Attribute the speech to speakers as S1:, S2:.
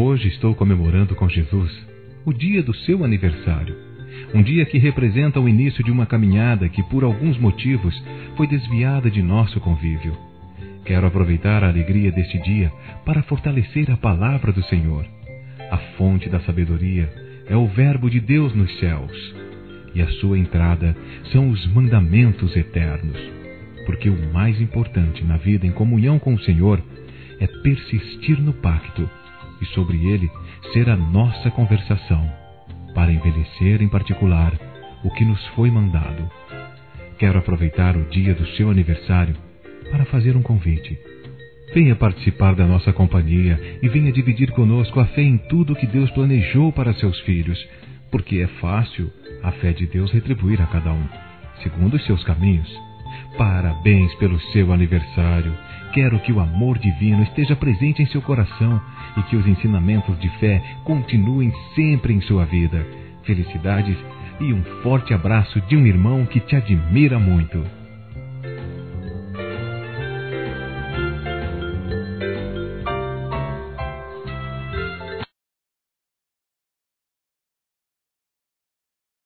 S1: Hoje estou comemorando com Jesus o dia do seu aniversário. Um dia que representa o início de uma caminhada que, por alguns motivos, foi desviada de nosso convívio. Quero aproveitar a alegria deste dia para fortalecer a palavra do Senhor. A fonte da sabedoria é o Verbo de Deus nos céus, e a sua entrada são os mandamentos eternos, porque o mais importante na vida em comunhão com o Senhor é persistir no pacto e sobre ele ser a nossa conversação, para envelhecer em particular o que nos foi mandado. Quero aproveitar o dia do seu aniversário para fazer um convite. Venha participar da nossa companhia e venha dividir conosco a fé em tudo que Deus planejou para seus filhos, porque é fácil a fé de Deus retribuir a cada um, segundo os seus caminhos. Parabéns pelo seu aniversário. Quero que o amor divino esteja presente em seu coração e que os ensinamentos de fé continuem sempre em sua vida. Felicidades e um forte abraço de um irmão que te admira muito.